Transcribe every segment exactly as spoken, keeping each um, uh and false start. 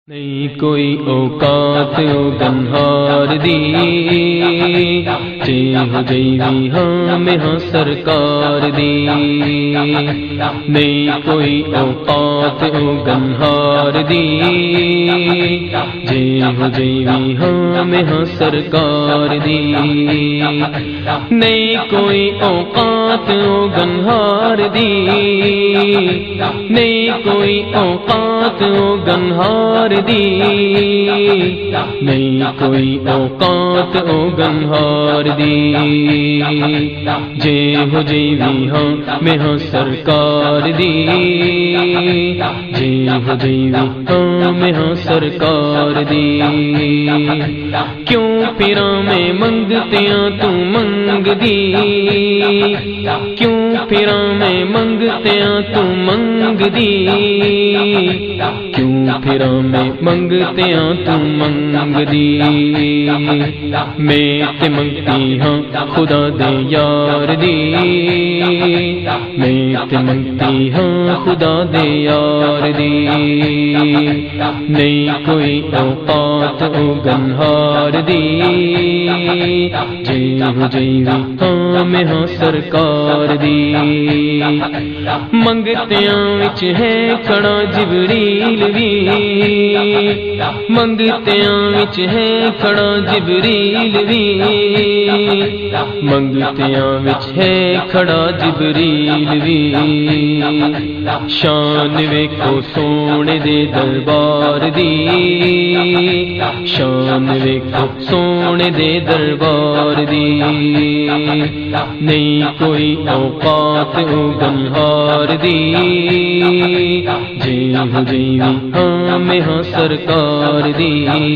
نہیں کوئی اوقات او گنہار دی جے ہو جیوی ہاں میں ہاں سرکار دی نہیں کوئی اوقات او گنہار دی جے ہو جیوی ہاں میں ہاں سرکار دی نہیں کوئی اوقات او گنہار دی نہیں کوئی اوقات او گنہار دی نہیں کوئی اوقات او گنہار دی جے ہو جیوی ہاں میں ہاں سرکار دی جے ہو جیوی ہاں میں ہاں سرکار دی کیوں پھراں میں منگتیاں تو منگ دی کیوں پھراں میں منگتیاں تو منگ دی کیوں پھراں میں منگتیاں تو منگ دی میں تے منگتی ہاں خدا دے یار دی میں تے منگتی ہاں خدا دے یار دی نہیں کوئی اوقات او گنہار دی جے ہو جیوی ہاں میں ہاں سرکار دی منگتیاں وچ ہے کھڑا جبریل وی منگتیاں وچ ہے کھڑا جبریل وی منگتیاں وچ ہے کھڑا جبریل وی شان ویکھو سونے دے دربار دی شان ویکھو سونے دے دربار دی نہیں کوئی اوقات او گنہار دی جے ہو جیوی ہاں میں ہاں سرکار دی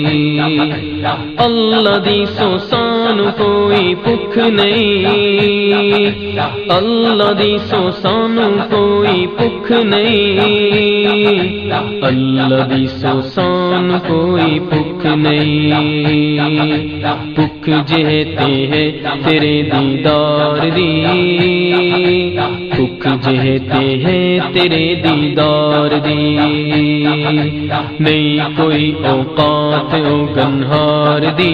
اللہ دی سو سان کوئی بھوک نہیں اللہ دی سو سان کوئی بھوک نہیں اللہ دی سو سان کوئی بھوک نہیں بھوک جہتے ہے تیرے دیدار دی بھوک جہتے ہے تیرے دیدار دی نہیں کوئی اوقات او گنہار دی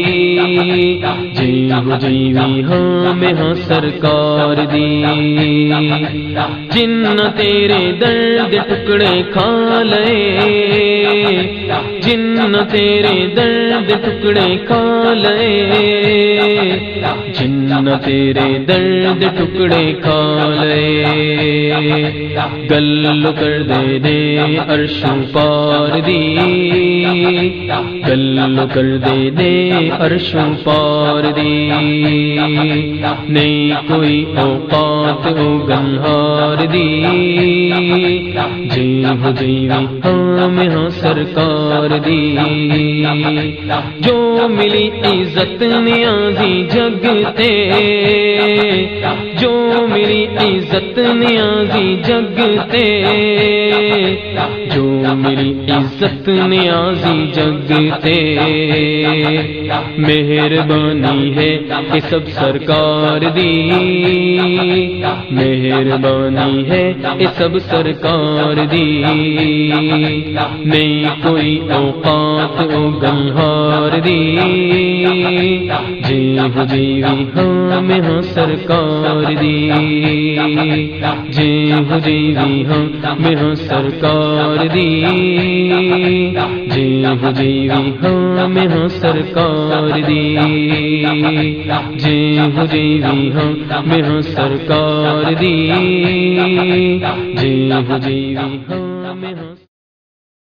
جے ہو جیوی ہاں میں ہاں سرکار دی جن تیرے درد ٹکڑے کھا لے جن تیرے درد ٹکڑے کھا لے جن تیرے درد ٹکڑے کھا لے گل کر دے دے عرشوں پار دی گل کر دے دے عرشوں پار دی نہیں کوئی اوقات او گنہار دی جے ہو جیوی ہاں میں ہاں سرکار دی جو ملی عزت نیازی جگ تے جو میری عزت نیازی جگ تے جو میری عزت نیازی جگ تے مہربانی ہے کہ سب سرکار دی مہربانی ہے کہ سب سرکار دی نہیں کوئی اوقات او گنہار دی جے ہو جیوی ہاں میں ہاں سرکار دی جے ہو جیوی ہاں میں ہاں سرکار دی جے ہو جیوی ہاں میں ہاں سرکار دی جے ہو جیوی ہاں میں ہاں سرکار دی جے ہو جیوی ہاں میں ہاں